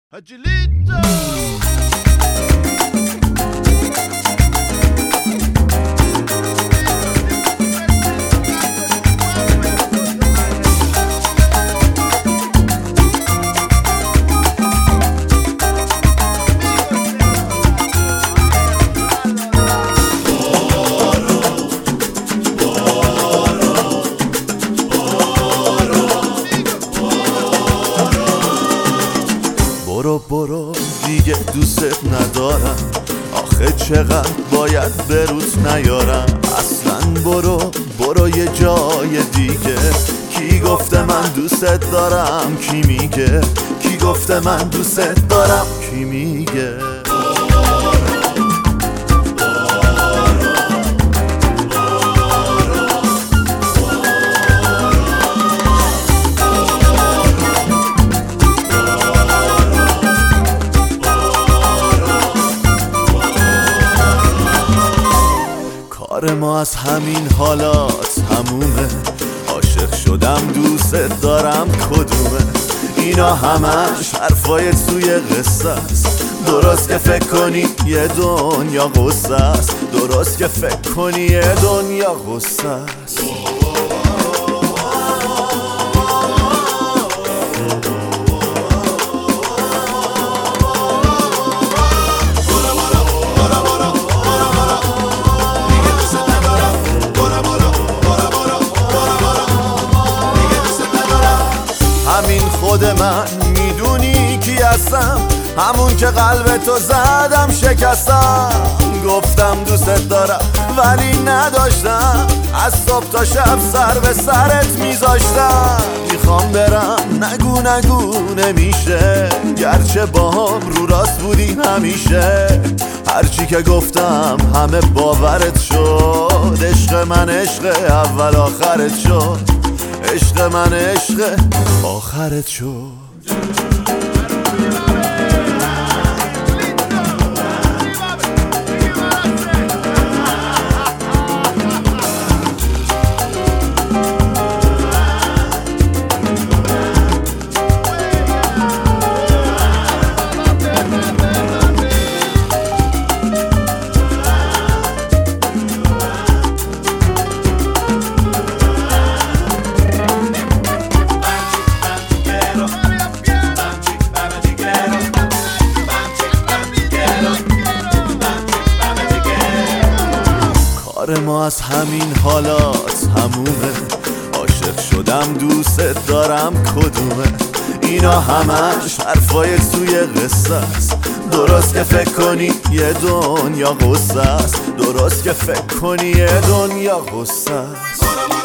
Agilito! برو دیگه دوست ندارم، آخه چقدر باید بروت نیارم. اصلا برو یه جای دیگه. کی گفته من دوست دارم؟ کی میگه؟ کی گفته من دوست دارم؟ کی میگه؟ کار ما از همین حالات همومه، عاشق شدم دوست دارم کدومه؟ اینا همش حرفای توی قصه است. درست که فکر کنی یه دنیا قصه است. درست که فکر کنی یه دنیا قصه است. همین خود من میدونی کی هستم، همون که قلب تو زدم شکستم. گفتم دوست دارم ولی نداشتم، از صبح تا شب سر به سرت میذاشتم. میخوام برم نگو نمیشه، گرچه با هم رو راست بودی همیشه. هرچی که گفتم همه باورت شد. عشق من عشق اول آخرت شد. عشق من عشق آخرت شد. کار ما از همین حالات همومه، عاشق شدم دوست دارم کدومه؟ اینا همش حرفای توی قصه است. درست که فکر کنی یه دنیا قصه است. درست که فکر کنی یه دنیا قصه است.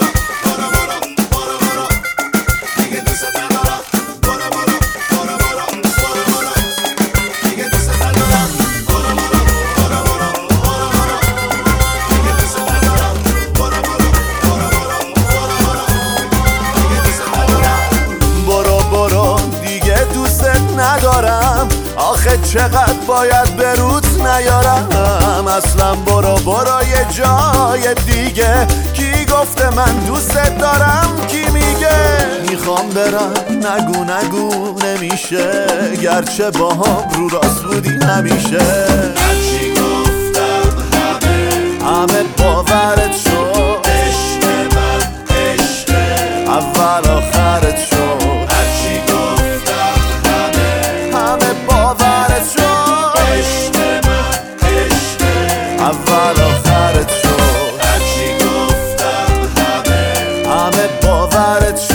ندارم، آخه چقدر باید بروت نیارم. اصلا برو یه جای دیگه. کی گفته من دوست دارم؟ کی میگه؟ میخوام برم نگو نمیشه، گرچه با هم رو راست بودی همیشه. هرچی گفتم همه باورت شد. عشق من عشق اول آخرت شد. اول آخرت شد. هرچی گفتم همه باورت شد.